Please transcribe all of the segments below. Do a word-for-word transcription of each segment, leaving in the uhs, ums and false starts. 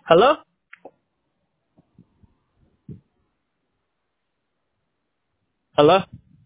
Hello? Hello?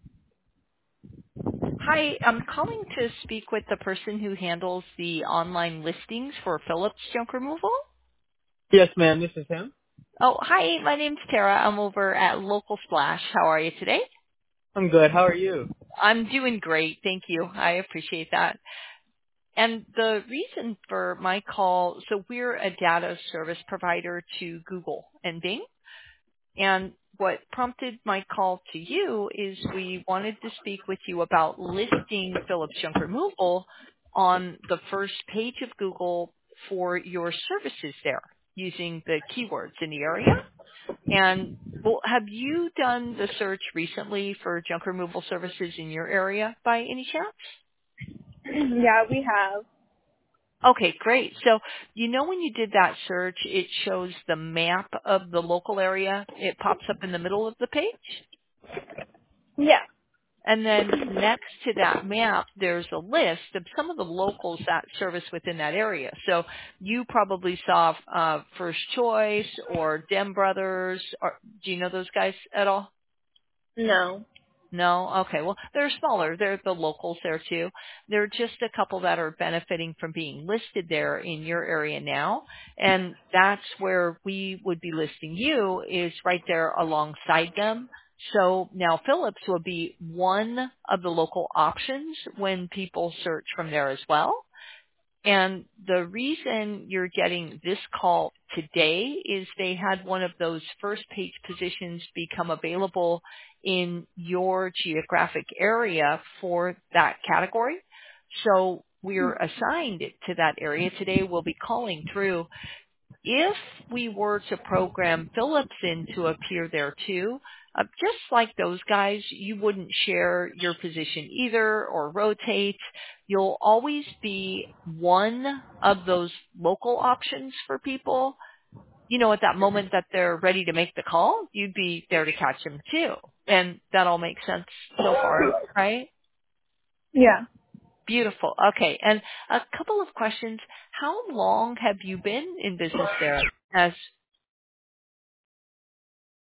Hi, I'm calling to speak with the person who handles the online listings for Phillips Junk Removal. Yes, ma'am, this is him. Oh, hi, my name's Tara. I'm over at Local Splash. How are you today? I'm good. How are you? I'm doing great. Thank you. I appreciate that. And the reason for my call, so we're a data service provider to Google and Bing. And what prompted my call to you is we wanted to speak with you about listing Philips Junk Removal on the first page of Google for your services there using the keywords in the area. And well, have you done the search recently for junk removal services in your area by any chance? Yeah, we have. Okay, great. So you know when you did that search, it shows the map of the local area. It pops up in the middle of the page. Yeah. And then next to that map, there's a list of some of the locals that service within that area. So you probably saw uh, First Choice or Dem Brothers. Or, do you know those guys at all? No. No? Okay. Well, they're smaller. They're the locals there too. There are just a couple that are benefiting from being listed there in your area now. And that's where we would be listing you is right there alongside them. So now Phillips will be one of the local options when people search from there as well. And the reason you're getting this call today is they had one of those first page positions become available in your geographic area for that category. So we're assigned to that area today. We'll be calling through if we were to program Phillips in to appear there too, uh, just like those guys, you wouldn't share your position either or rotate. You'll always be one of those local options for people. You know, at that moment that they're ready to make the call, you'd be there to catch them too. And that all makes sense so far, right? Yeah. Beautiful. Okay. And a couple of questions. How long have you been in business there as